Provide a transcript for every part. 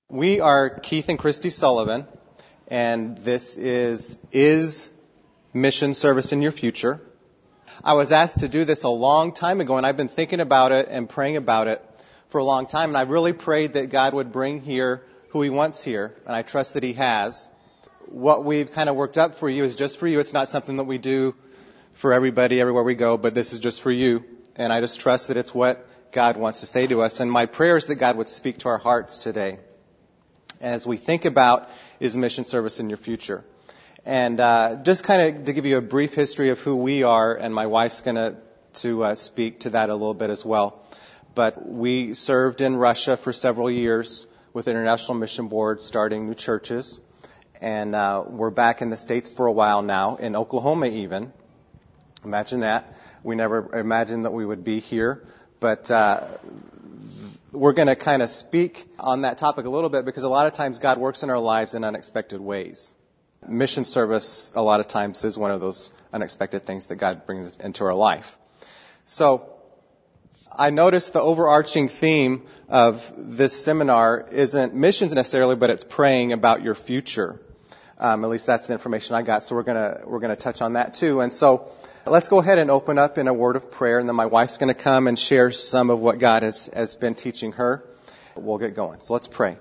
We are Keith and Christy Sullivan, and this is Mission Service in Your Future. I was asked to do this a long time ago, and I've been thinking about it and praying about it for a long time, and I really prayed that God would bring here who He wants here, and I trust that He has. What we've kind of worked up for you is just for you. It's not something that we do for everybody everywhere we go, but this is just for you, and I just trust that it's what God wants to say to us. And my prayer is that God would speak to our hearts today as we think about is mission service in your future. And just kind of to give you a brief history of who we are, and my wife's going to speak to that a little bit as well. But we served in Russia for several years with International Mission Board, starting new churches. And we're back in the States for a while now, in Oklahoma even. Imagine that. We never imagined that we would be here. But we're going to kind of speak on that topic a little bit because a lot of times God works in our lives in unexpected ways. Mission service, a lot of times, is one of those unexpected things that God brings into our life. So I noticed the overarching theme of this seminar isn't missions necessarily, but it's praying about your future. At least that's the information I got. So we're gonna touch on that too. And so let's go ahead and open up in a word of prayer, and then my wife's going to come and share some of what God has been teaching her. We'll get going. So let's pray.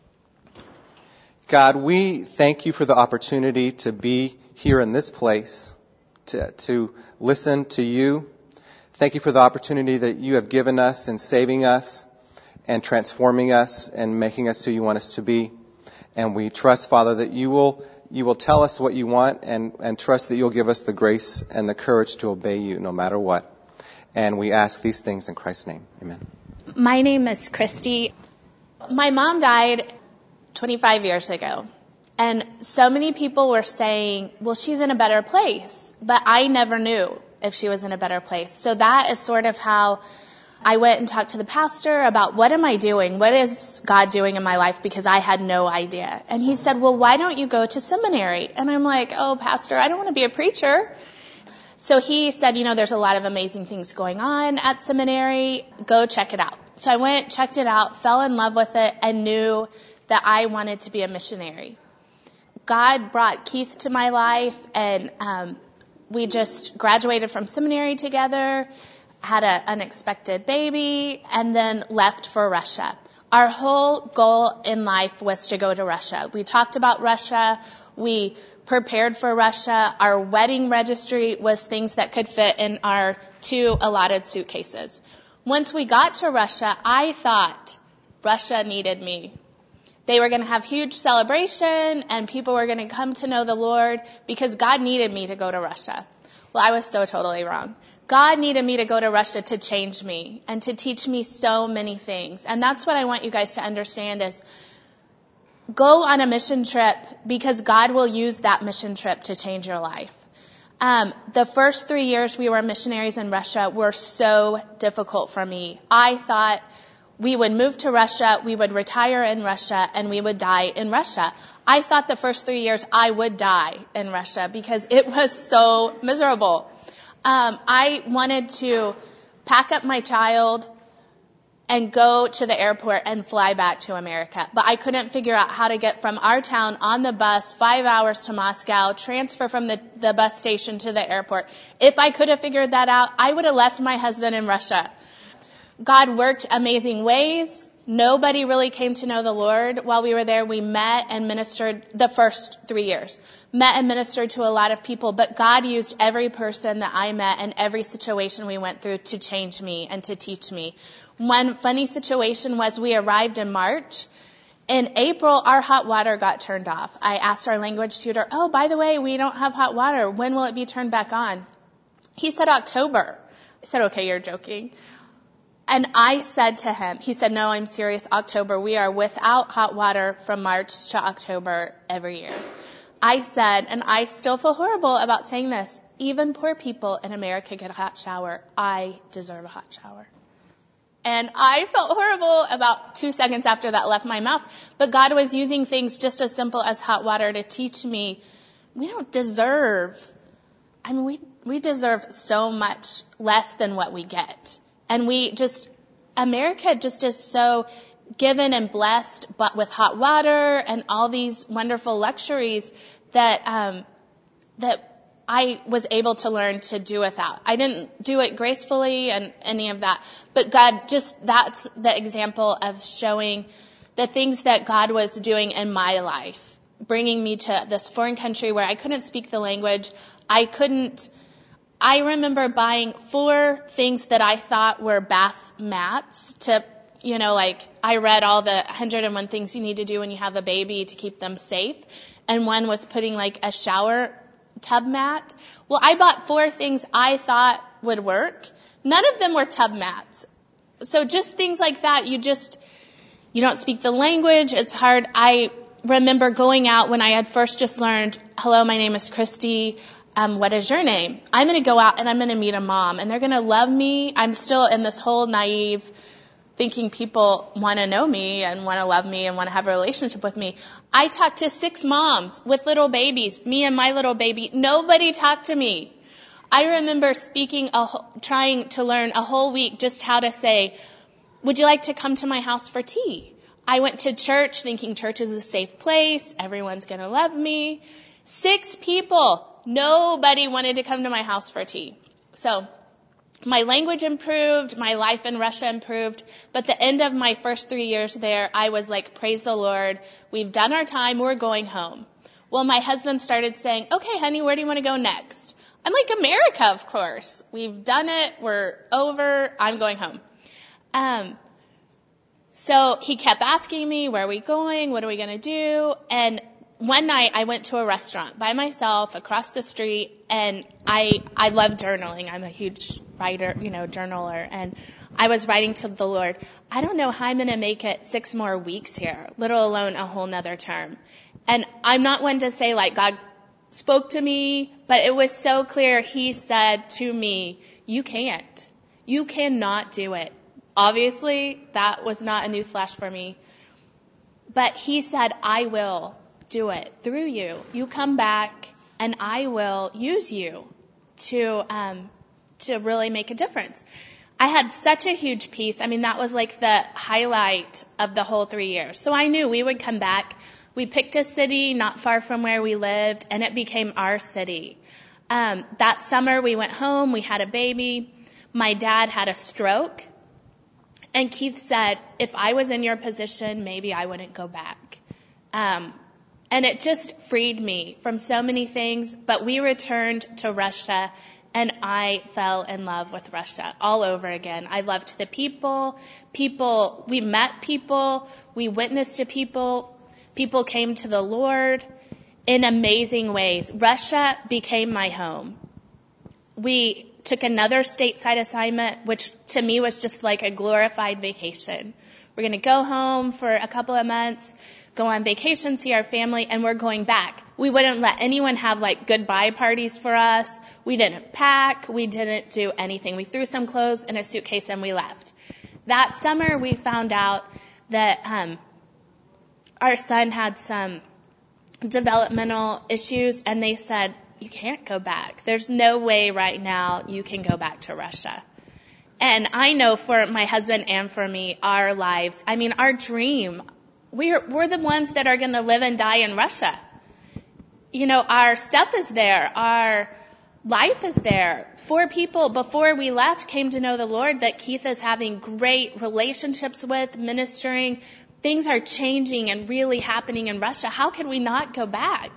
God, we thank you for the opportunity to be here in this place, to listen to you. Thank you for the opportunity that you have given us in saving us and transforming us and making us who you want us to be. And we trust, Father, that you will tell us what you want and trust that you'll give us the grace and the courage to obey you no matter what. And we ask these things in Christ's name. Amen. My name is Christy. My mom died 25 years ago. And so many people were saying, well, she's in a better place. But I never knew if she was in a better place. So that is sort of how I went and talked to the pastor about what am I doing? What is God doing in my life? Because I had no idea. And he said, well, why don't you go to seminary? And I'm like, oh, pastor, I don't want to be a preacher. So he said, there's a lot of amazing things going on at seminary. Go check it out. So I went, checked it out, fell in love with it, and knew that I wanted to be a missionary. God brought Keith to my life, and we just graduated from seminary together, had an unexpected baby, and then left for Russia. Our whole goal in life was to go to Russia. We talked about Russia. We prepared for Russia. Our wedding registry was things that could fit in our 2 allotted suitcases. Once we got to Russia, I thought Russia needed me. They were going to have huge celebration, and people were going to come to know the Lord because God needed me to go to Russia. Well, I was so totally wrong. God needed me to go to Russia to change me and to teach me so many things. And that's what I want you guys to understand is go on a mission trip because God will use that mission trip to change your life. The first 3 years we were missionaries in Russia were so difficult for me. I thought we would move to Russia, we would retire in Russia, and we would die in Russia. I thought the first 3 years I would die in Russia because it was so miserable. I wanted to pack up my child and go to the airport and fly back to America. But I couldn't figure out how to get from our town on the bus 5 hours to Moscow, transfer from the bus station to the airport. If I could have figured that out, I would have left my husband in Russia. God worked amazing ways. Nobody really came to know the Lord while we were there. We met and ministered the first 3 years. Met and ministered to a lot of people, but God used every person that I met and every situation we went through to change me and to teach me. One funny situation was we arrived in March. In April, our hot water got turned off. I asked our language tutor, oh, by the way, we don't have hot water. When will it be turned back on? He said October. I said, okay, you're joking. And I said to him, he said, no, I'm serious, October. We are without hot water from March to October every year. I said, and I still feel horrible about saying this, even poor people in America get a hot shower. I deserve a hot shower. And I felt horrible about 2 seconds after that left my mouth. But God was using things just as simple as hot water to teach me we don't deserve, we deserve so much less than what we get. And America just is so given and blessed, but with hot water and all these wonderful luxuries that I was able to learn to do without. I didn't do it gracefully and any of that, but God that's the example of showing the things that God was doing in my life, bringing me to this foreign country where I couldn't speak the language. I remember buying 4 things that I thought were bath mats to, I read all the 101 things you need to do when you have a baby to keep them safe. And one was putting a shower tub mat. Well, I bought 4 things I thought would work. None of them were tub mats. So just things like that, you don't speak the language. It's hard. I remember going out when I had first just learned, hello, my name is Christy. What is your name? I'm going to go out and I'm going to meet a mom and they're going to love me. I'm still in this whole naive thinking people want to know me and want to love me and want to have a relationship with me. I talked to 6 moms with little babies, me and my little baby. Nobody talked to me. I remember trying to learn a whole week just how to say, would you like to come to my house for tea? I went to church thinking church is a safe place. Everyone's going to love me. 6 people. Nobody wanted to come to my house for tea. So my language improved, my life in Russia improved, but the end of my first 3 years there, I was like, praise the Lord, we've done our time, we're going home. Well, my husband started saying, okay, honey, where do you want to go next? I'm like, America, of course. We've done it, we're over, I'm going home. So he kept asking me, where are we going, what are we going to do? And one night I went to a restaurant by myself across the street, and I love journaling. I'm a huge writer, journaler, and I was writing to the Lord, I don't know how I'm going to make it 6 more weeks here, let alone a whole nother term. And I'm not one to say God spoke to me, but it was so clear. He said to me, you can't. You cannot do it. Obviously, that was not a newsflash for me. But he said, I will do it through you. You come back and I will use you to really make a difference. I had such a huge peace. That was the highlight of the whole 3 years. So I knew we would come back. We picked a city not far from where we lived, and it became our city. That summer we went home, we had a baby. My dad had a stroke. And Keith said, if I was in your position, maybe I wouldn't go back. And it just freed me from so many things. But we returned to Russia, and I fell in love with Russia all over again. I loved the people. We met people. We witnessed to people. People came to the Lord in amazing ways. Russia became my home. We took another stateside assignment, which to me was just like a glorified vacation. We're going to go home for a couple of months, go on vacation, see our family, and we're going back. We wouldn't let anyone have goodbye parties for us. We didn't pack. We didn't do anything. We threw some clothes in a suitcase and we left. That summer we found out that our son had some developmental issues, and they said, you can't go back. There's no way right now you can go back to Russia. And I know for my husband and for me, our lives, our dream, we're the ones that are going to live and die in Russia. Our stuff is there. Our life is there. 4 people before we left came to know the Lord that Keith is having great relationships with, ministering. Things are changing and really happening in Russia. How can we not go back?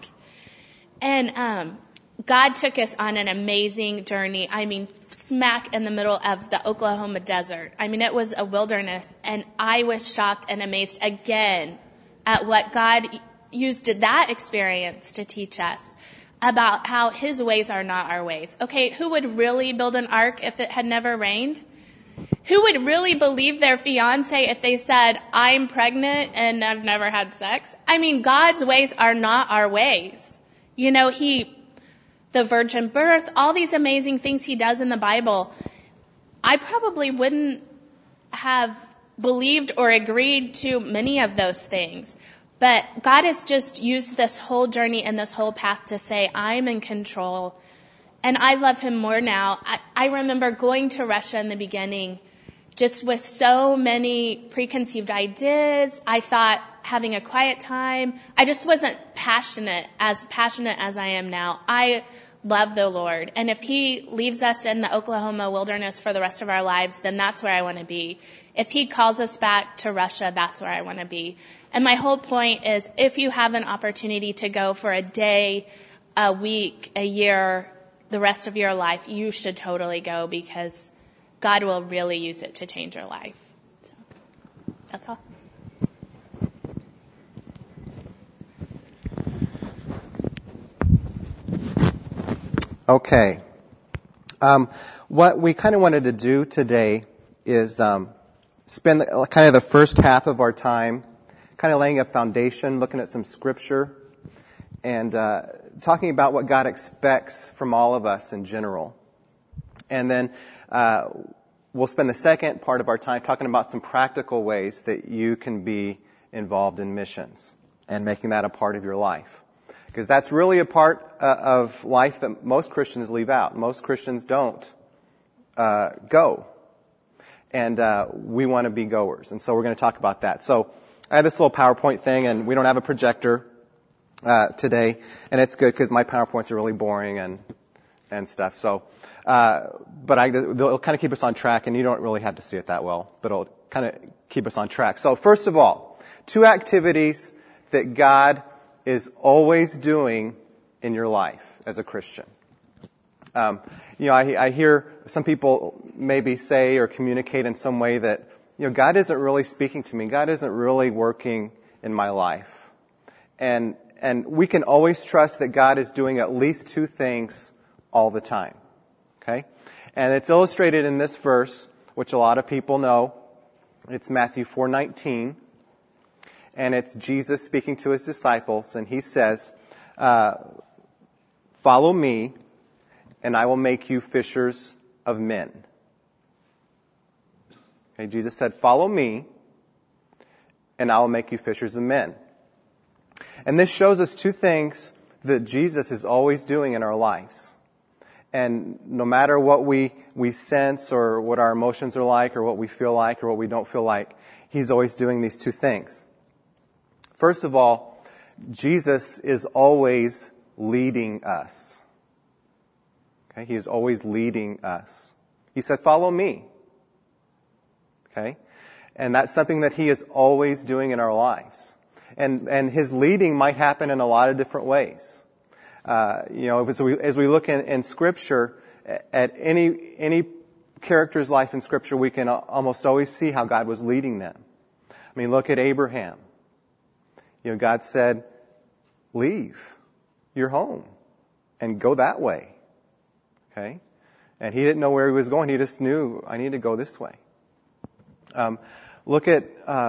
And God took us on an amazing journey. Smack in the middle of the Oklahoma desert. It was a wilderness, and I was shocked and amazed again at what God used that experience to teach us about how his ways are not our ways. Okay, who would really build an ark if it had never rained? Who would really believe their fiance if they said, I'm pregnant and I've never had sex? God's ways are not our ways. The virgin birth, all these amazing things he does in the Bible, I probably wouldn't have believed or agreed to many of those things. But God has just used this whole journey and this whole path to say, I'm in control. And I love him more now. I remember going to Russia in the beginning, just with so many preconceived ideas. I thought having a quiet time, I just wasn't passionate as I am now. I love the Lord. And if He leaves us in the Oklahoma wilderness for the rest of our lives, then that's where I want to be. If He calls us back to Russia, that's where I want to be. And my whole point is, if you have an opportunity to go for a day, a week, a year, the rest of your life, you should totally go, because God will really use it to change your life. So, that's all. Okay. What we kind of wanted to do today is spend kind of the first half of our time kind of laying a foundation, looking at some scripture, and talking about what God expects from all of us in general. And then we'll spend the second part of our time talking about some practical ways that you can be involved in missions and making that a part of your life. Because that's really a part of life that most Christians leave out. Most Christians don't go. And we want to be goers. And so we're going to talk about that. So I have this little PowerPoint thing, and we don't have a projector today. And it's good because my PowerPoints are really boring and stuff. So, they'll kind of keep us on track, and you don't really have to see it that well, but it'll kind of keep us on track. So first of all, 2 activities that God is always doing in your life as a Christian. I hear some people maybe say or communicate in some way that, God isn't really speaking to me. God isn't really working in my life. And we can always trust that God is doing at least 2 things all the time. Okay? And it's illustrated in this verse, which a lot of people know. It's Matthew 4:19. And it's Jesus speaking to His disciples, and He says, follow me, and I will make you fishers of men. Okay, Jesus said, follow me, and I will make you fishers of men. And this shows us 2 things that Jesus is always doing in our lives. And no matter what we sense or what our emotions are like or what we feel like or what we don't feel like, He's always doing these 2 things. First of all, Jesus is always leading us. Okay, He is always leading us. He said, follow me. Okay? And that's something that He is always doing in our lives. And His leading might happen in a lot of different ways. As we look in Scripture, at any character's life in Scripture, we can almost always see how God was leading them. I mean, look at Abraham. God said, leave your home and go that way. Okay? And he didn't know where he was going. He just knew, I need to go this way. Look at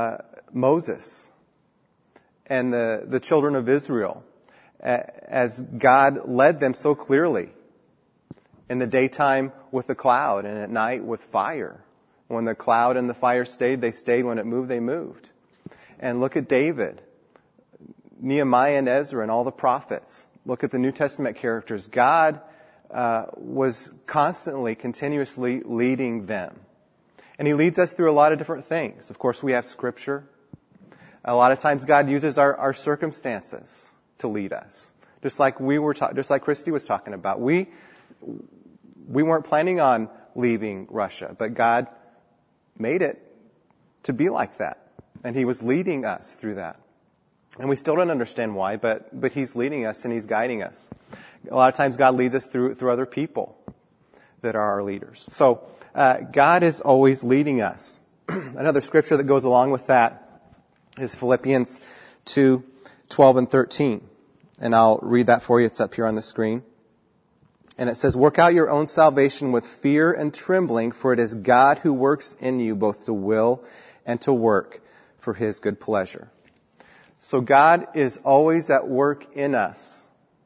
Moses and the children of Israel, as God led them so clearly. In the daytime with the cloud, and at night with fire. When the cloud and the fire stayed, they stayed. When it moved, they moved. And look at David, Nehemiah and Ezra and all the prophets. Look at the New Testament characters. God was constantly, continuously leading them. And He leads us through a lot of different things. Of course, we have Scripture. A lot of times God uses our circumstances to lead us. Just like Christy was talking about. We weren't planning on leaving Russia, but God made it to be like that. And He was leading us through that. And we still don't understand why, but He's leading us and He's guiding us. A lot of times God leads us through other people that are our leaders. So God is always leading us. Another scripture that goes along with that is Philippians 2:12 and 13. And I'll read that for you. It's up here on the screen. And it says, work out your own salvation with fear and trembling, for it is God who works in you both to will and to work for His good pleasure. So God is always at work in us,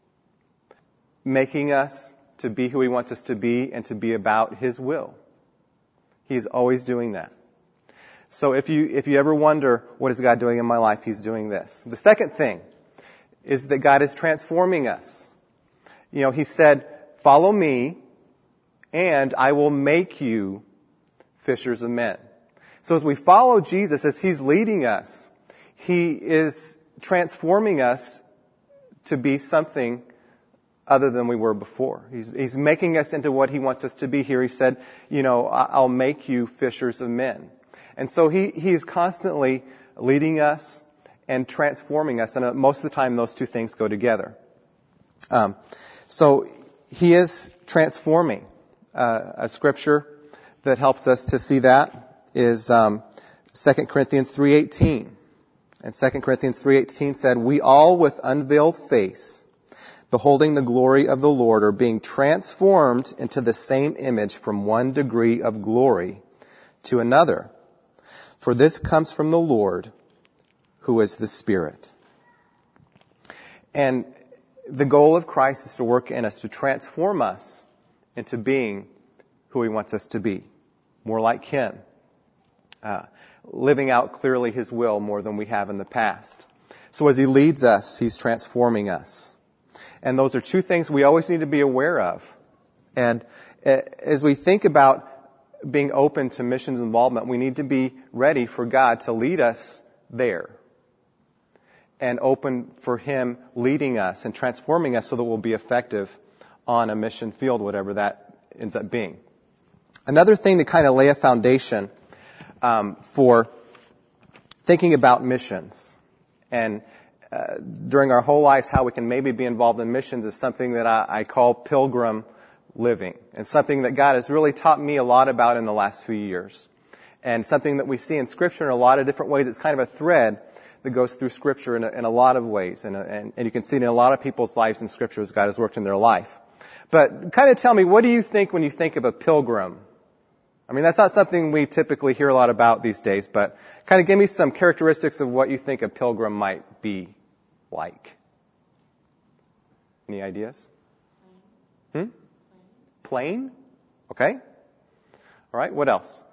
making us to be who He wants us to be and to be about His will. He's always doing that. So if you ever wonder, what is God doing in my life? He's doing this. The second thing is that God is transforming us. He said, follow me and I will make you fishers of men. So as we follow Jesus, as He's leading us, He is transforming us to be something other than we were before. He's making us into what He wants us to be here. He said, I'll make you fishers of men. And so He is constantly leading us and transforming us. And most of the time, those two things go together. So He is transforming. A scripture that helps us to see that is 2 Corinthians 3:18. And 2 Corinthians 3:18 said, "We all with unveiled face, beholding the glory of the Lord, are being transformed into the same image from one degree of glory to another. For this comes from the Lord, who is the Spirit." And the goal of Christ is to work in us, to transform us into being who He wants us to be. More like Him. Living out clearly His will more than we have in the past. So as He leads us, He's transforming us. And those are two things we always need to be aware of. And as we think about being open to missions involvement, we need to be ready for God to lead us there. And open for Him leading us and transforming us so that we'll be effective on a mission field, whatever that ends up being. Another thing to kind of lay a foundation for thinking about missions and during our whole lives how we can maybe be involved in missions is something that I call pilgrim living, and something that God has really taught me a lot about in the last few years, and something that we see in Scripture in a lot of different ways. It's kind of a thread that goes through Scripture in a lot of ways, and you can see it in a lot of people's lives in Scripture as God has worked in their life. But kind of tell me, what do you think when you think of a pilgrim? I mean, that's not something we typically hear a lot about these days, but kind of give me some characteristics of what you think a pilgrim might be like. Any ideas? Plain? Okay. All right, what else?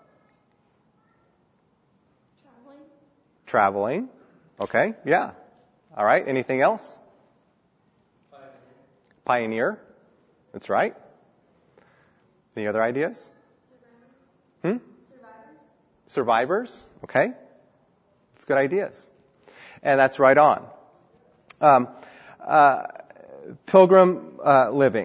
Traveling. Okay, yeah. All right, anything else? Pioneer. That's right. Any other ideas? Survivors. Okay. That's good ideas. And that's right on. Pilgrim living.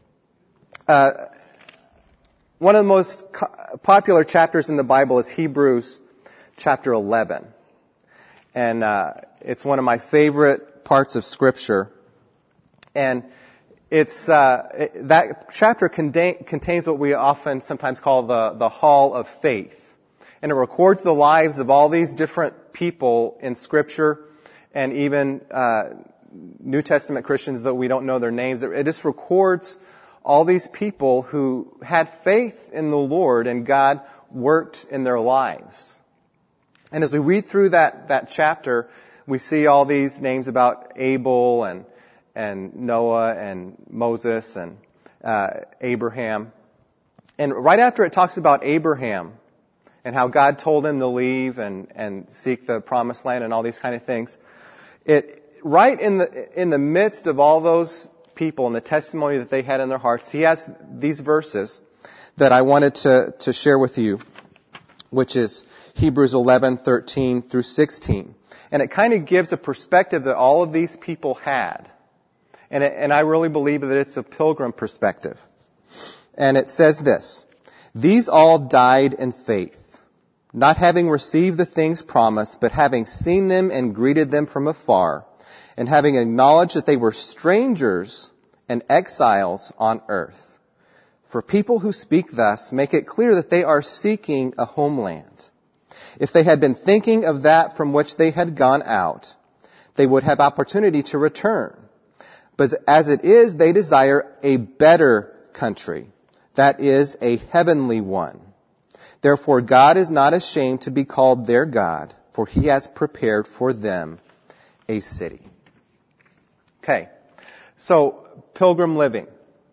One of the most popular chapters in the Bible is Hebrews chapter 11. And it's one of my favorite parts of Scripture. And it's that chapter contains what we often sometimes call the Hall of Faith. And it records the lives of all these different people in Scripture, and even New Testament Christians that we don't know their names. It just records all these people who had faith in the Lord and God worked in their lives. And as we read through that chapter, we see all these names about Abel and Noah and Moses and Abraham. And right after it talks about Abraham and how God told him to leave and seek the promised land and all these kind of things, right in the midst of all those people and the testimony that they had in their hearts, he has these verses that I wanted to share with you, which is Hebrews 11:13 through 16. And it kind of gives a perspective that all of these people had. And I really believe that it's a pilgrim perspective. And it says this: "These all died in faith, not having received the things promised, but having seen them and greeted them from afar, and having acknowledged that they were strangers and exiles on earth. For people who speak thus make it clear that they are seeking a homeland. If they had been thinking of that from which they had gone out, they would have opportunity to return. But as it is, they desire a better country, that is, a heavenly one. Therefore, God is not ashamed to be called their God, for He has prepared for them a city." Okay, so pilgrim living.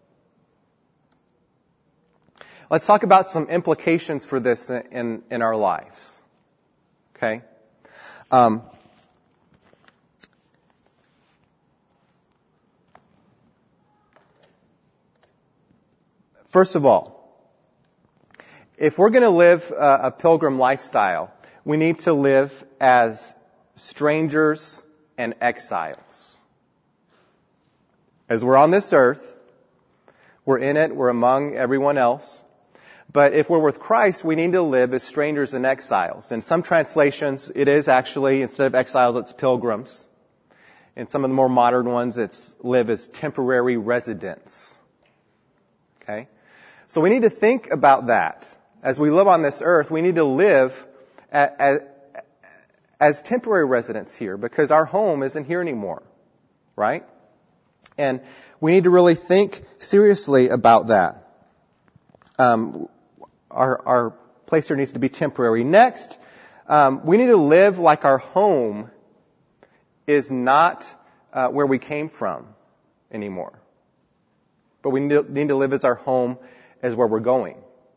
Let's talk about some implications for this in our lives. Okay? First of all, if we're going to live a pilgrim lifestyle, we need to live as strangers and exiles. As we're on this earth, we're in it, we're among everyone else. But if we're with Christ, we need to live as strangers and exiles. In some translations, it is actually, instead of exiles, it's pilgrims. In some of the more modern ones, it's live as temporary residents. Okay? So we need to think about that. As we live on this earth, we need to live as temporary residents here because our home isn't here anymore. Right? And we need to really think seriously about that. Our place here needs to be temporary. Next, we need to live like our home is not where we came from anymore. But we need to live as our home as where we're going.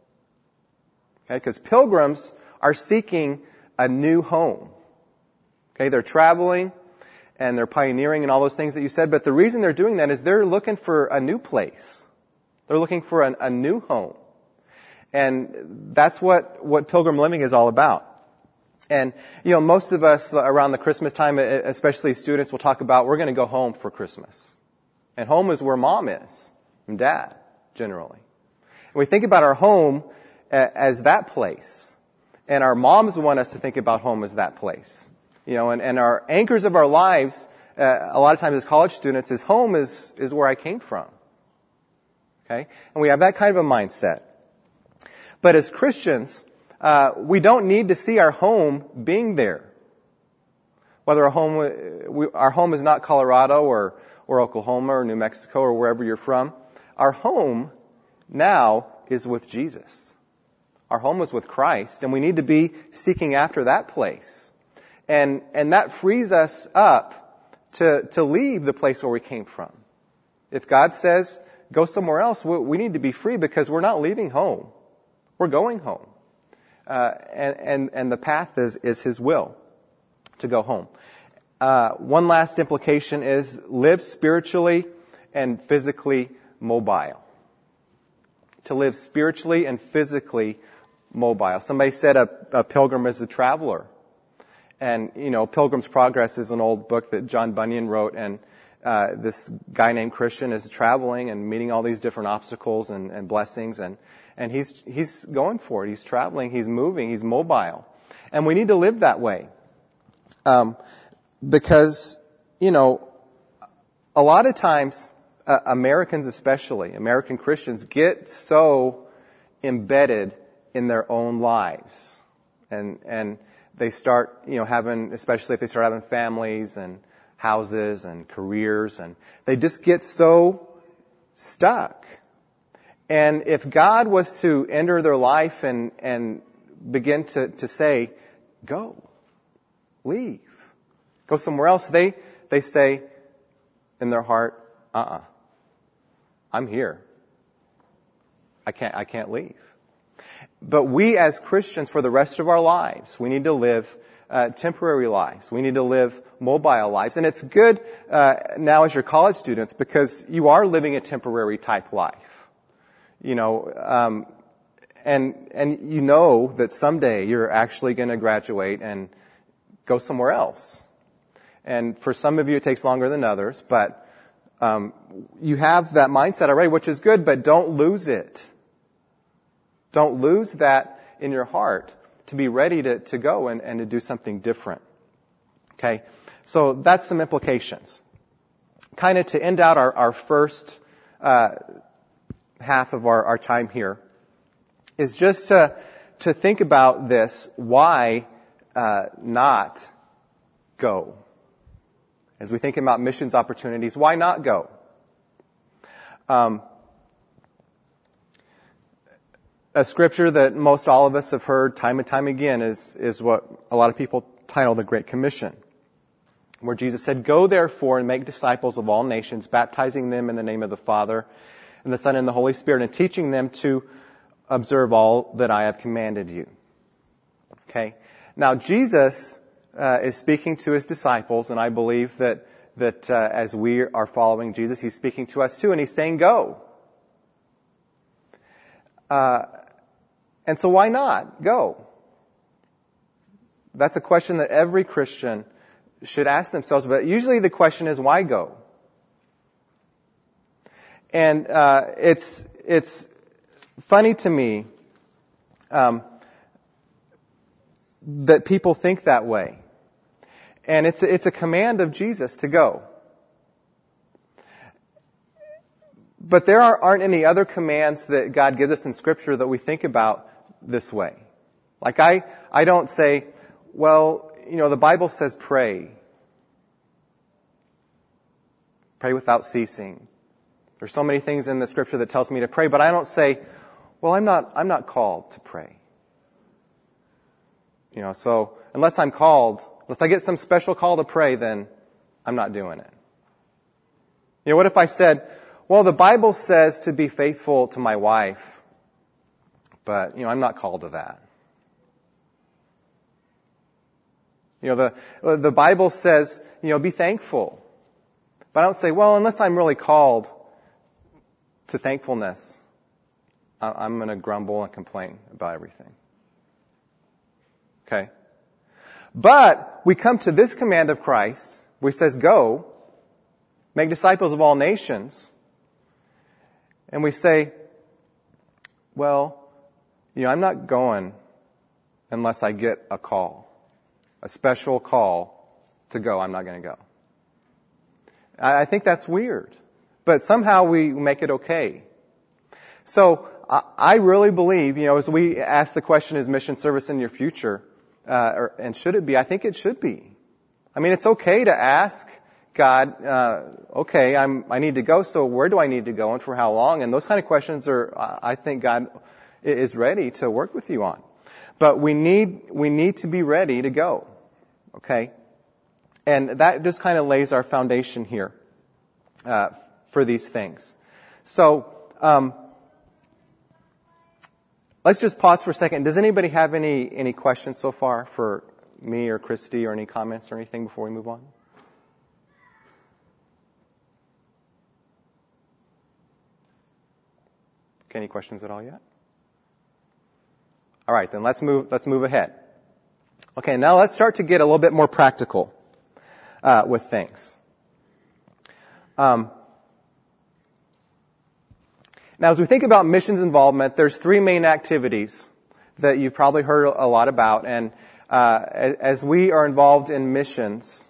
Okay? Because pilgrims are seeking a new home. Okay? They're traveling and they're pioneering and all those things that you said. But the reason they're doing that is they're looking for a new place. They're looking for a new home. And that's what pilgrim living is all about. And, most of us around the Christmas time, especially students, will talk about we're going to go home for Christmas. And home is where mom is and dad, generally. And we think about our home as that place. And our moms want us to think about home as that place. And our anchors of our lives, a lot of times as college students, is home is where I came from. Okay? And we have that kind of a mindset. But as Christians, we don't need to see our home being there. Whether our home is not Colorado or Oklahoma or New Mexico or wherever you're from, our home now is with Jesus. Our home is with Christ, and we need to be seeking after that place. And that frees us up to leave the place where we came from. If God says, go somewhere else, we need to be free because we're not leaving home. We're going home. And the path is His will to go home. One last implication is live spiritually and physically mobile. To live spiritually and physically mobile. Somebody said a pilgrim is a traveler. And, Pilgrim's Progress is an old book that John Bunyan wrote, and this guy named Christian is traveling and meeting all these different obstacles and blessings, and he's going for it. He's traveling, he's moving, he's mobile. And we need to live that way. Because, a lot of times, Americans especially, American Christians, get so embedded in their own lives. And they start, having, especially if they start having families and houses and careers, and they just get so stuck. And if God was to enter their life and begin to say, go, leave, go somewhere else, they say in their heart, I'm here. I can't leave. But we as Christians, for the rest of our lives, we need to live temporary lives. We need to live mobile lives. And it's good now as your college students because you are living a temporary type life. And that someday you're actually going to graduate and go somewhere else. And for some of you it takes longer than others, but you have that mindset already, which is good, but don't lose it. Don't lose that in your heart to be ready to go and to do something different. Okay? So that's some implications. Kind of to end out our first half of our time here is just to think about this. Why not go? As we think about missions opportunities, why not go? A scripture that most all of us have heard time and time again is what a lot of people title the Great Commission, where Jesus said, "Go therefore and make disciples of all nations, baptizing them in the name of the Father and the Son and the Holy Spirit, and teaching them to observe all that I have commanded you." Okay? Now Jesus is speaking to His disciples, and I believe that as we are following Jesus, He's speaking to us too, and He's saying, go. And so why not go? That's a question that every Christian should ask themselves, but usually the question is, why go? And it's funny to me that people think that way. And it's a command of Jesus to go. But there aren't any other commands that God gives us in Scripture that we think about this way. Like I don't say, well, the Bible says pray. Pray without ceasing. There's so many things in the Scripture that tells me to pray, but I don't say, well, I'm not called to pray. So unless I get some special call to pray, then I'm not doing it. What if I said, well, the Bible says to be faithful to my wife, but, I'm not called to that. The Bible says, be thankful. But I don't say, well, unless I'm really called to thankfulness, I'm going to grumble and complain about everything. Okay? But we come to this command of Christ, which says, go, make disciples of all nations. And we say, well, I'm not going unless I get a call, a special call to go. I'm not going to go. I think that's weird. But somehow we make it okay. So I really believe, as we ask the question, is mission service in your future? And should it be? I think it should be. I mean, it's okay to ask God, okay, I need to go, so where do I need to go and for how long? And those kind of questions I think God is ready to work with you on. But we need to be ready to go. Okay? And that just kind of lays our foundation here, for these things. So, let's just pause for a second. Does anybody have any questions so far for me or Christy, or any comments or anything before we move on? Okay, any questions at all yet? All right, then let's move ahead. Okay, now let's start to get a little bit more practical with things. Now, as we think about missions involvement, there's three main activities that you've probably heard a lot about. And as we are involved in missions,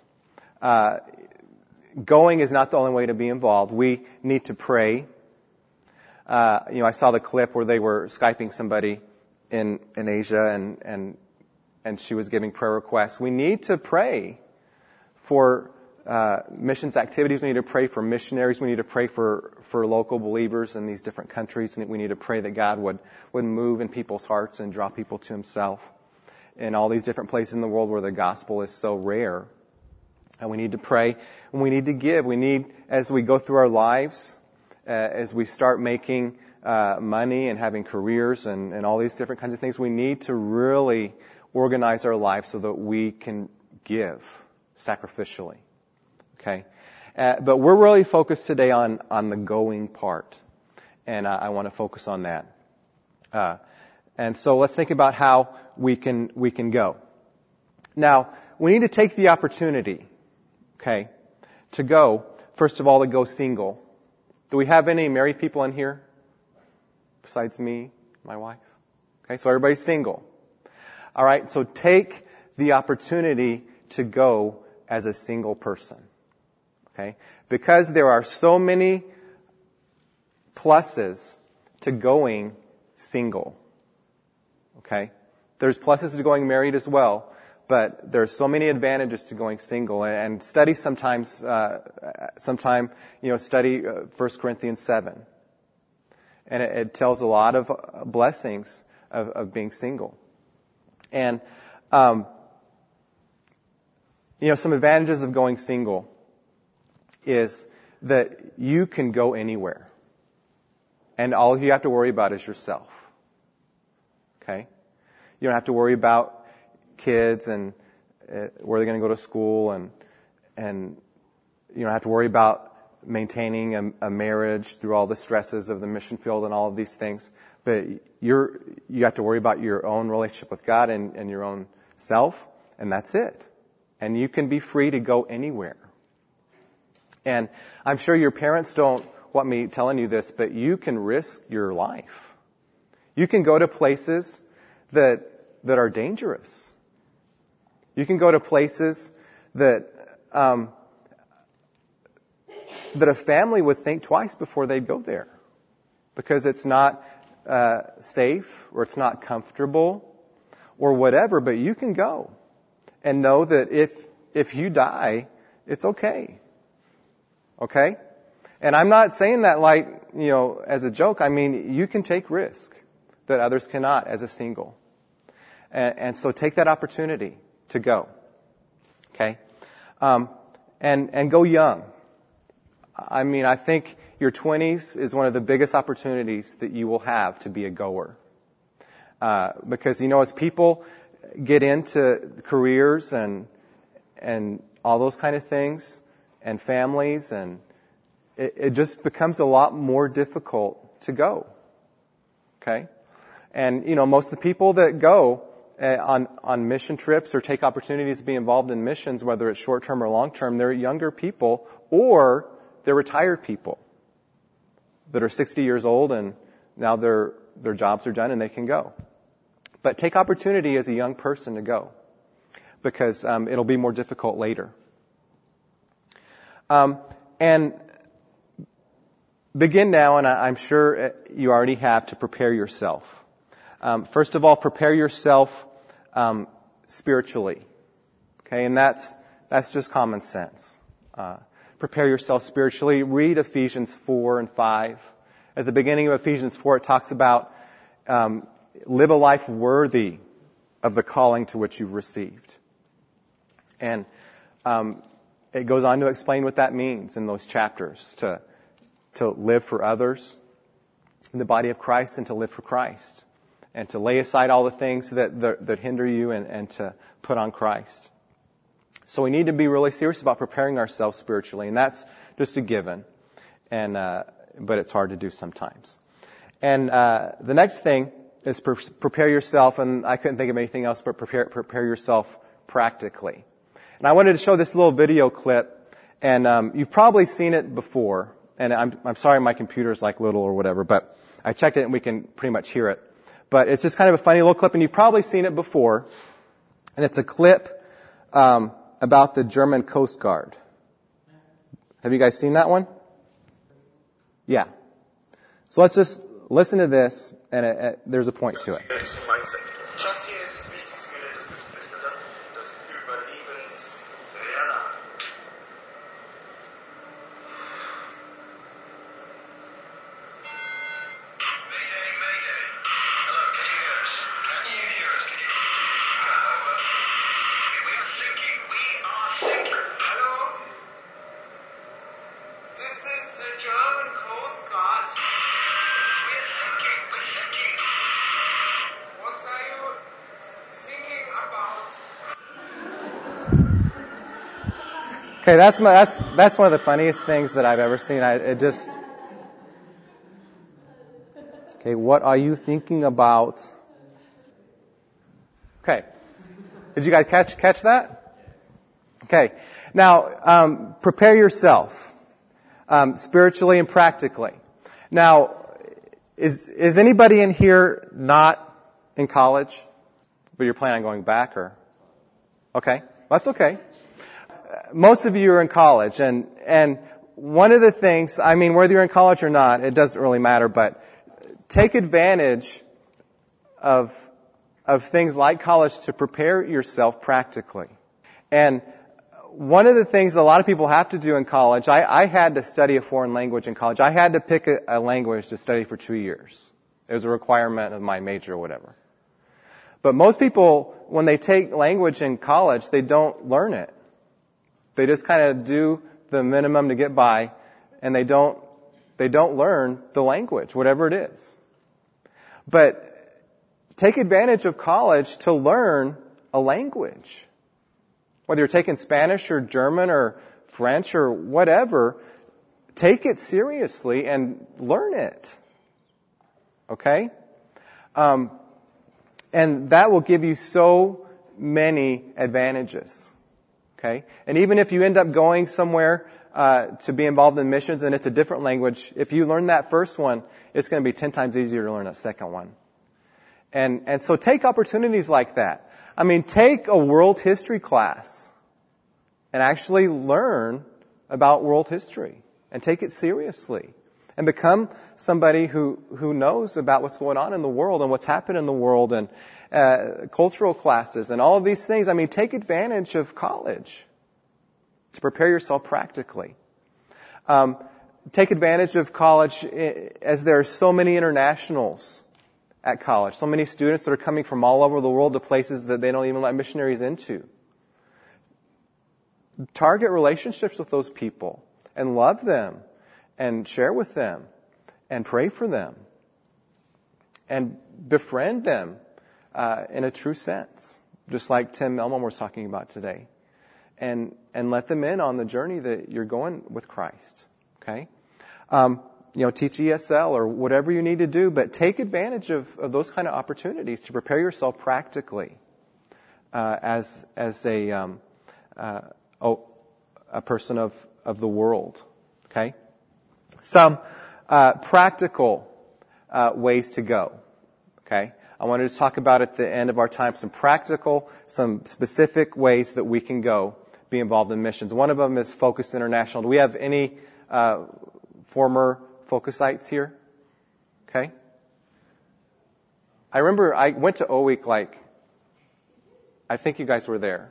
going is not the only way to be involved. We need to pray. I saw the clip where they were Skyping somebody in Asia, and she was giving prayer requests. We need to pray for missions activities. We need to pray for missionaries. We need to pray for local believers in these different countries. And we need to pray that God would move in people's hearts and draw people to Himself in all these different places in the world where the gospel is so rare. And we need to pray, and we need to give. We need, as we go through our lives, as we start making money and having careers and all these different kinds of things, we need to really organize our lives so that we can give sacrificially. Okay? But we're really focused today on the going part. And I want to focus on that. And so let's think about how we can go. Now, we need to take the opportunity, okay, to go, first of all, to go single. Do we have any married people in here? Besides me, my wife? Okay, so everybody's single. All right, so take the opportunity to go as a single person. Okay? Because there are so many pluses to going single. Okay? There's pluses to going married as well, but there's so many advantages to going single. And study study 1 Corinthians 7. And it tells a lot of blessings of being single. And, some advantages of going single is that you can go anywhere. And all you have to worry about is yourself. Okay? You don't have to worry about kids and where they're going to go to school, and you don't have to worry about maintaining a marriage through all the stresses of the mission field and all of these things. But you have to worry about your own relationship with God and your own self, and that's it. And you can be free to go anywhere. And I'm sure your parents don't want me telling you this, but you can risk your life. You can go to places that are dangerous. You can go to places that a family would think twice before they'd go there, because it's not safe or it's not comfortable or whatever. But you can go and know that if you die, it's okay. Okay? And I'm not saying that like, as a joke. I mean, you can take risk that others cannot as a single. And so take that opportunity to go. Okay? And go young. I mean, I think your 20s is one of the biggest opportunities that you will have to be a goer. Because, as people get into careers and all those kind of things, and families, and it just becomes a lot more difficult to go. Okay? And, most of the people that go on mission trips or take opportunities to be involved in missions, whether it's short-term or long-term, they're younger people, or they're retired people that are 60 years old and now their jobs are done and they can go. But take opportunity as a young person to go, because it'll be more difficult later. And begin now, and I'm sure you already have, to prepare yourself. First of all, prepare yourself spiritually. Okay, and that's just common sense. Prepare yourself spiritually. Read Ephesians 4 and 5. At the beginning of Ephesians 4, it talks about live a life worthy of the calling to which you've received. And it goes on to explain what that means in those chapters, to live for others in the body of Christ and to live for Christ, and to lay aside all the things that hinder you and to put on Christ. So we need to be really serious about preparing ourselves spiritually, and that's just a given. But it's hard to do sometimes. And the next thing is prepare yourself, and I couldn't think of anything else but prepare yourself practically. And I wanted to show this little video clip, and you've probably seen it before. And I'm sorry my computer's like little or whatever, but I checked it and we can pretty much hear it. But it's just kind of a funny little clip, and you've probably seen it before. And it's a clip about the German Coast Guard. Have you guys seen that one? Yeah. So let's just listen to this, and there's a point to it. Okay, that's one of the funniest things that I've ever seen. Okay, what are you thinking about? Okay, did you guys catch that? Okay, now prepare yourself spiritually and practically. Now, is anybody in here not in college, but you're planning on going back, or? Okay, that's okay. Most of you are in college, and one of the things, I mean, whether you're in college or not, it doesn't really matter, but take advantage of things like college to prepare yourself practically. And one of the things a lot of people have to do in college, I had to study a foreign language in college. I had to pick a language to study for 2 years. It was a requirement of my major or whatever. But most people, when they take language in college, they don't learn it. They just kind of do the minimum to get by, and they don't learn the language, whatever it is. But take advantage of college to learn a language. Whether you're taking Spanish or German or French or whatever, take it seriously and learn it. Okay? And that will give you so many advantages. Okay? And even if you end up going somewhere to be involved in missions and it's a different language, if you learn that first one, it's going to be 10 times easier to learn that second one. And so take opportunities like that. I mean, take a world history class and actually learn about world history and take it seriously and become somebody who knows about what's going on in the world and what's happened in the world and cultural classes and all of these things. I mean, take advantage of college to prepare yourself practically. Take advantage of college as there are so many internationals at college, so many students that are coming from all over the world to places that they don't even let missionaries into. Target relationships with those people and love them and share with them and pray for them and befriend them in a true sense, just like Tim Elmore was talking about today. And let them in on the journey that you're going with Christ. Okay? Teach ESL or whatever you need to do, but take advantage of those kind of opportunities to prepare yourself practically as a person of the world. Okay? Some practical ways to go. Okay? I wanted to talk about at the end of our time some specific ways that we can go be involved in missions. One of them is Focus International. Do we have any former Focusites here? Okay. I remember I went to O Week I think you guys were there.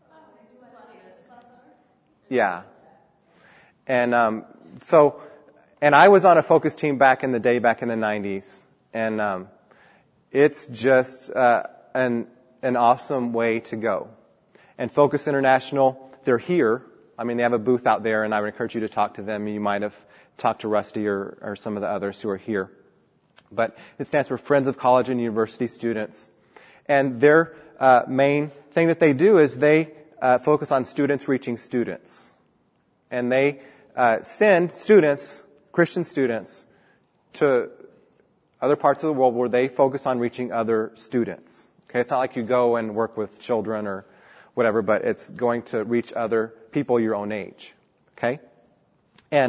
Yeah. And and I was on a Focus team back in the 90s. And it's just an awesome way to go. And Focus International, they're here. I mean, they have a booth out there, and I would encourage you to talk to them. You might have talked to Rusty or some of the others who are here. But it stands for Friends of College and University Students. And their main thing that they do is they focus on students reaching students. And they send students, Christian students, to other parts of the world where they focus on reaching other students. Okay, it's not like you go and work with children or whatever, but it's going to reach other people your own age. Okay? And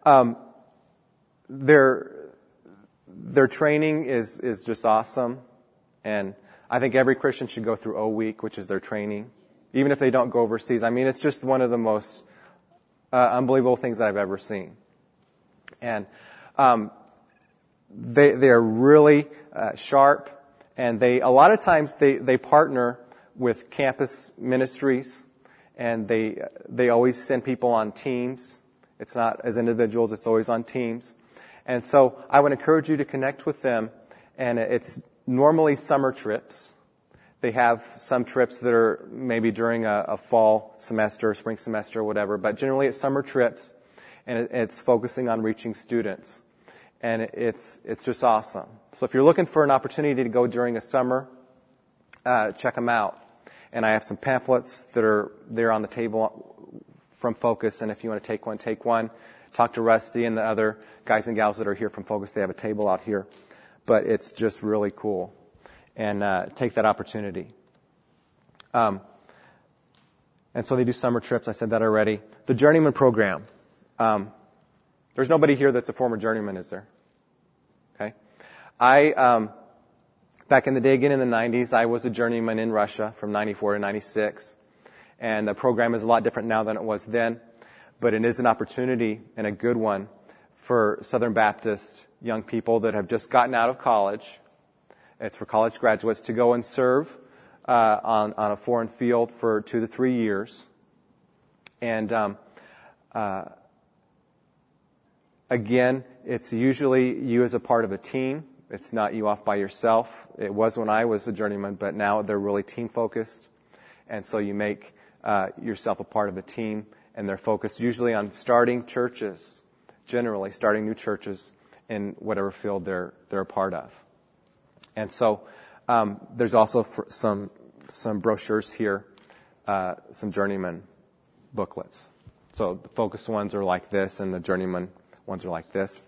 their training is just awesome. And I think every Christian should go through O Week, which is their training, even if they don't go overseas. I mean, it's just one of the most unbelievable things that I've ever seen. And they are really sharp, and a lot of times they partner with campus ministries, and they always send people on teams. It's not as individuals, it's always on teams. And so I would encourage you to connect with them, and it's normally summer trips. They have some trips that are maybe during a fall semester, spring semester, or whatever, but generally it's summer trips, and it's focusing on reaching students. And it's just awesome. So if you're looking for an opportunity to go during a summer, check them out. And I have some pamphlets that are there on the table from Focus, and if you want to take one, take one. Talk to Rusty and the other guys and gals that are here from Focus. They have a table out here. But it's just really cool. And take that opportunity. And so they do summer trips. I said that already. The Journeyman Program. There's nobody here that's a former journeyman, is there? Okay. Back in the day, again in the 90s, I was a journeyman in Russia from 94 to 96. And the program is a lot different now than it was then. But it is an opportunity, and a good one, for Southern Baptist young people that have just gotten out of college. It's for college graduates to go and serve on a foreign field for 2 to 3 years. And again, it's usually you as a part of a team. It's not you off by yourself. It was when I was a journeyman, but now they're really team-focused. And so you make yourself a part of a team, and they're focused usually on starting churches, generally starting new churches in whatever field they're a part of. And so there's also some brochures here, some journeyman booklets. So the focus ones are like this, and the journeyman ones are like this.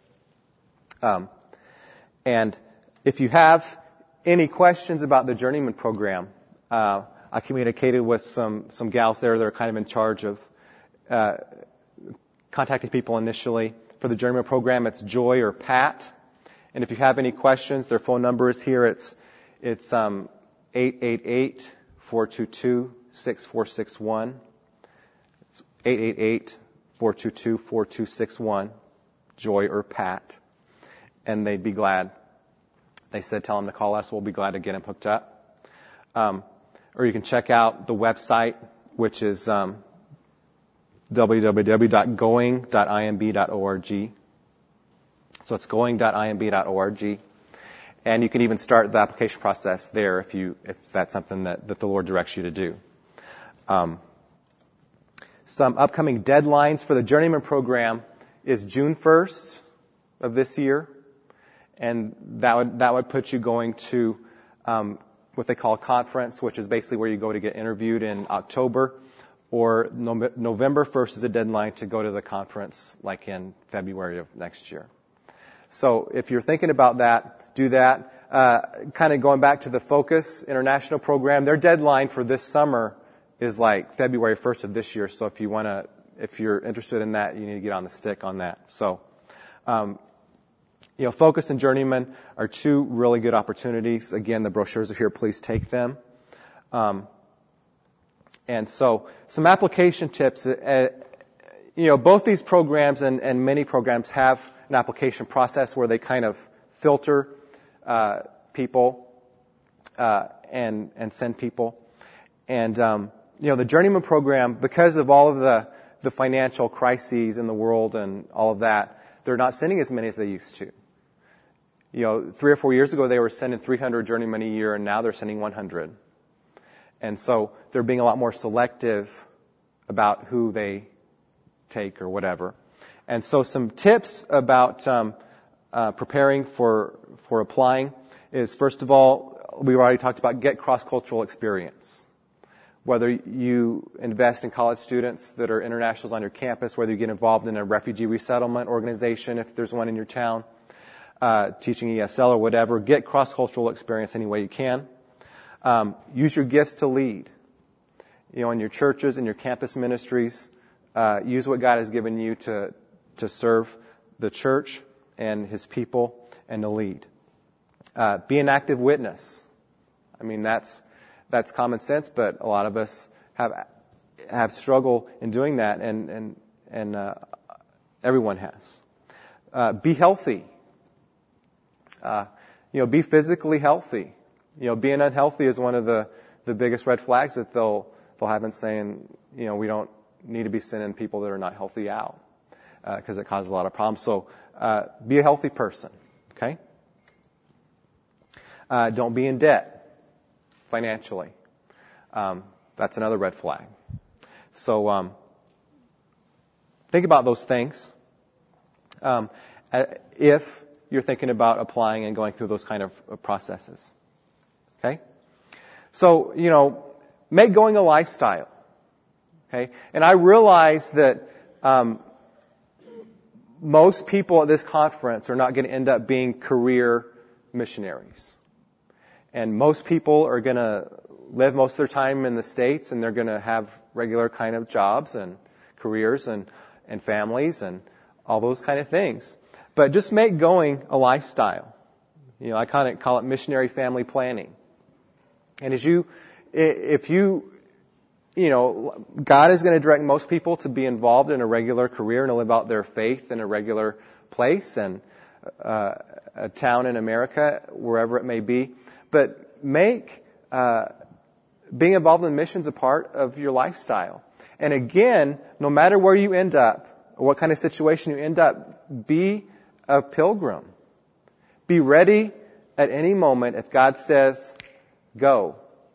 And if you have any questions about the journeyman program, I communicated with some gals there that are kind of in charge of contacting people initially. For the journeyman program, it's Joy or Pat. And if you have any questions, their phone number is here. It's 888-422-6461. It's 888-422-4261. Joy or Pat. And they'd be glad. They said, tell them to call us. We'll be glad to get them hooked up. Or you can check out the website, which is www.going.imb.org. So it's going.imb.org. And you can even start the application process there if that's something that the Lord directs you to do. Some upcoming deadlines for the Journeyman program is June 1st of this year. And that would put you going to what they call a conference, which is basically where you go to get interviewed in October. Or November 1st is a deadline to go to the conference like in February of next year. So if you're thinking about that, do that. Kind of going back to the Focus International program, their deadline for this summer is like February 1st of this year. So if you're interested in that, you need to get on the stick on that. So, Focus and Journeyman are two really good opportunities. Again, the brochures are here. Please take them. And so some application tips. Both these programs and many programs have an application process where they kind of filter people and send people. And the Journeyman program, because of all of the financial crises in the world and all of that, they're not sending as many as they used to. 3 or 4 years ago, they were sending 300 journeymen a year, and now they're sending 100. And so they're being a lot more selective about who they take or whatever. And so some tips about preparing for applying is, first of all, we already talked about get cross-cultural experience. Whether you invest in college students that are internationals on your campus, whether you get involved in a refugee resettlement organization, if there's one in your town, teaching ESL or whatever, get cross-cultural experience any way you can. Use your gifts to lead. In your churches and your campus ministries, use what God has given you to serve the church and His people and to lead. Be an active witness. I mean, that's common sense, but a lot of us have struggle in doing that, and everyone has. Be healthy. Be physically healthy. Being unhealthy is one of the biggest red flags that they'll have in saying, we don't need to be sending people that are not healthy out, because it causes a lot of problems. So, be a healthy person. Okay? Don't be in debt financially. That's another red flag. So, think about those things. If you're thinking about applying and going through those kind of processes. Okay? So, make going a lifestyle. Okay? And I realize that most people at this conference are not going to end up being career missionaries. And most people are going to live most of their time in the States, and they're going to have regular kind of jobs and careers and families and all those kind of things. But just make going a lifestyle. I kind of call it missionary family planning. And if you, God is going to direct most people to be involved in a regular career and to live out their faith in a regular place and a town in America, wherever it may be. But make being involved in missions a part of your lifestyle. And again, no matter where you end up, or what kind of situation you end up, be a pilgrim. Be ready at any moment if God says, go.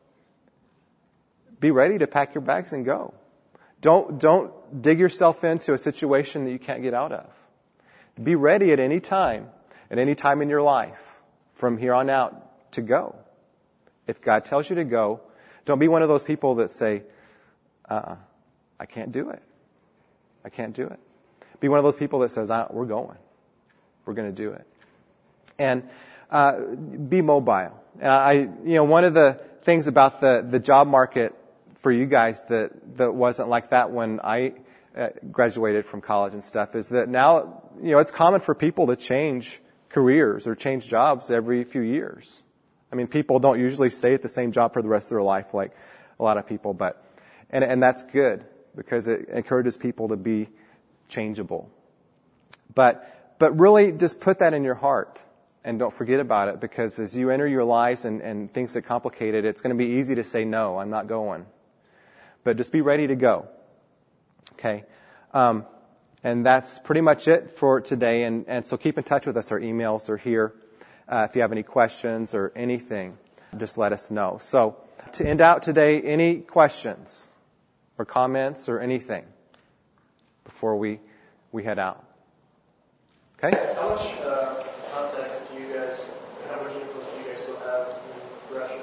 Be ready to pack your bags and go. Don't dig yourself into a situation that you can't get out of. Be ready at any time in your life, from here on out, to go. If God tells you to go, don't be one of those people that say, I can't do it. I can't do it. Be one of those people that says, we're going. We're going to do it. And be mobile. And one of the things about the job market for you guys that wasn't like that when I graduated from college and stuff is that now, it's common for people to change careers or change jobs every few years. I mean, people don't usually stay at the same job for the rest of their life like a lot of people, and that's good because it encourages people to be changeable. But really just put that in your heart and don't forget about it, because as you enter your lives and things get complicated, it's going to be easy to say, no, I'm not going. But just be ready to go. Okay? And that's pretty much it for today. And so keep in touch with us. Our emails are here. If you have any questions or anything, just let us know. So to end out today, any questions or comments or anything before we head out? Okay? How much context do you guys, how much influence do you guys still have in Russia?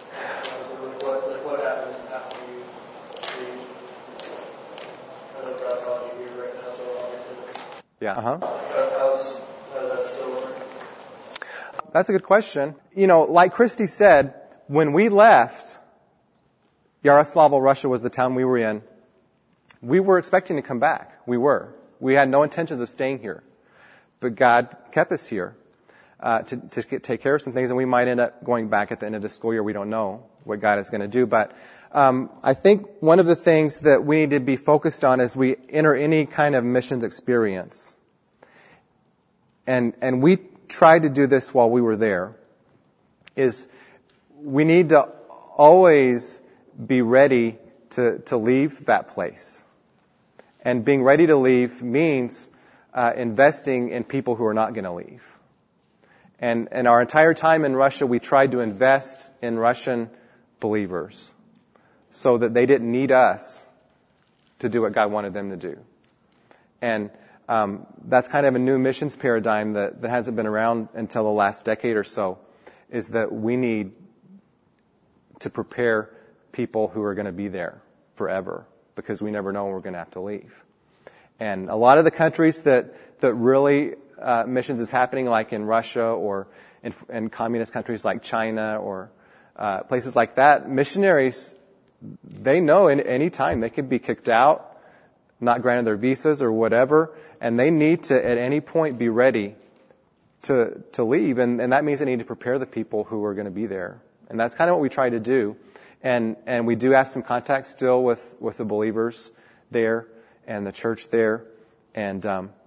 What happens after you leave? I know God's calling you here right now, so obviously. Yeah. Uh-huh. How's that still working? That's a good question. Like Christy said, when we left, Yaroslavl, Russia was the town we were in. We were expecting to come back. We had no intentions of staying here. But God kept us here to take care of some things, and we might end up going back at the end of the school year. We don't know what God is going to do. But I think one of the things that we need to be focused on as we enter any kind of missions experience, and we tried to do this while we were there, is we need to always be ready to leave that place. And being ready to leave means investing in people who are not going to leave. And our entire time in Russia, we tried to invest in Russian believers so that they didn't need us to do what God wanted them to do. And that's kind of a new missions paradigm that hasn't been around until the last decade or so, is that we need to prepare people who are going to be there forever, because we never know when we're going to have to leave. And a lot of the countries that really missions is happening, like in Russia or in communist countries like China or places like that, missionaries, they know in any time they could be kicked out, not granted their visas or whatever, and they need to at any point be ready to leave. And that means they need to prepare the people who are going to be there. And that's kind of what we try to do. And we do have some contact still with the believers there and the church there. And,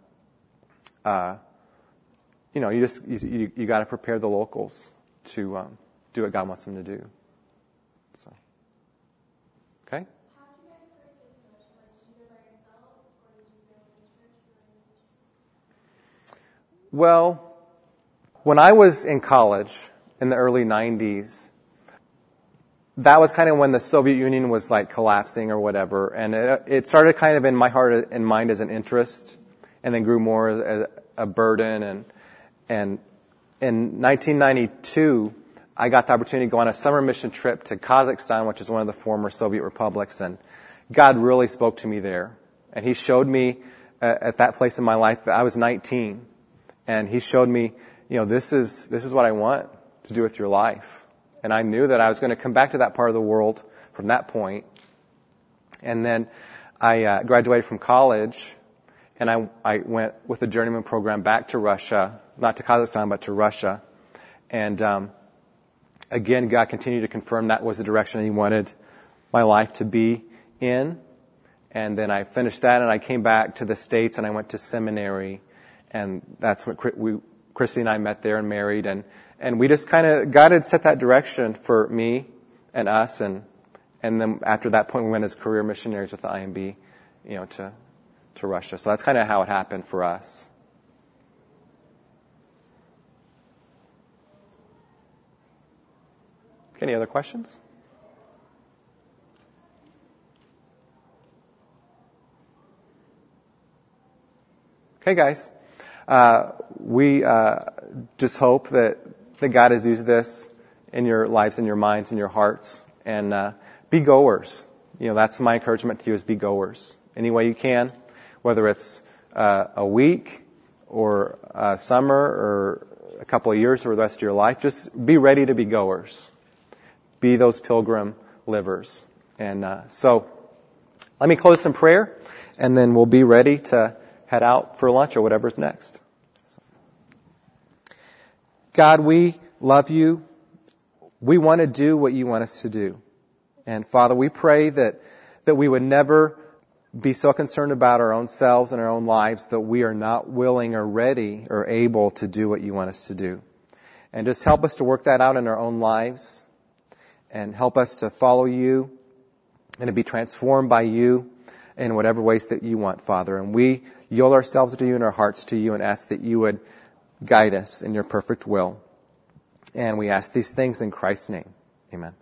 you got to prepare the locals to do what God wants them to do. So, okay? How did you guys first get to Russia? Did you go by yourself, or did you go to church? Well, when I was in college in the early 90s, that was kind of when the Soviet Union was like collapsing or whatever, and it started kind of in my heart and mind as an interest, and then grew more as a burden. And in 1992, I got the opportunity to go on a summer mission trip to Kazakhstan, which is one of the former Soviet republics, and God really spoke to me there. And He showed me at that place in my life, I was 19, and He showed me, this is what I want to do with your life. And I knew that I was going to come back to that part of the world from that point. And then I graduated from college, and I went with a journeyman program back to Russia, not to Kazakhstan, but to Russia. And again, God continued to confirm that was the direction He wanted my life to be in. And then I finished that, and I came back to the States, and I went to seminary. And that's what Christy and I met there and married. And we just God had set that direction for me and us. And then after that point, we went as career missionaries with the IMB, to Russia. So that's kind of how it happened for us. Any other questions? Okay, guys. We just hope that God has used this in your lives, in your minds, in your hearts. And be goers. That's my encouragement to you, is be goers. Any way you can. whether it's a week or a summer or a couple of years or the rest of your life. Just be ready to be goers. Be those pilgrim livers. And so let me close in prayer, and then we'll be ready to head out for lunch or whatever's next. God, we love you. We want to do what you want us to do. And Father, we pray that we would never be so concerned about our own selves and our own lives that we are not willing or ready or able to do what you want us to do. And just help us to work that out in our own lives, and help us to follow you and to be transformed by you in whatever ways that you want, Father. And we yield ourselves to you and our hearts to you and ask that you would guide us in your perfect will. And we ask these things in Christ's name. Amen.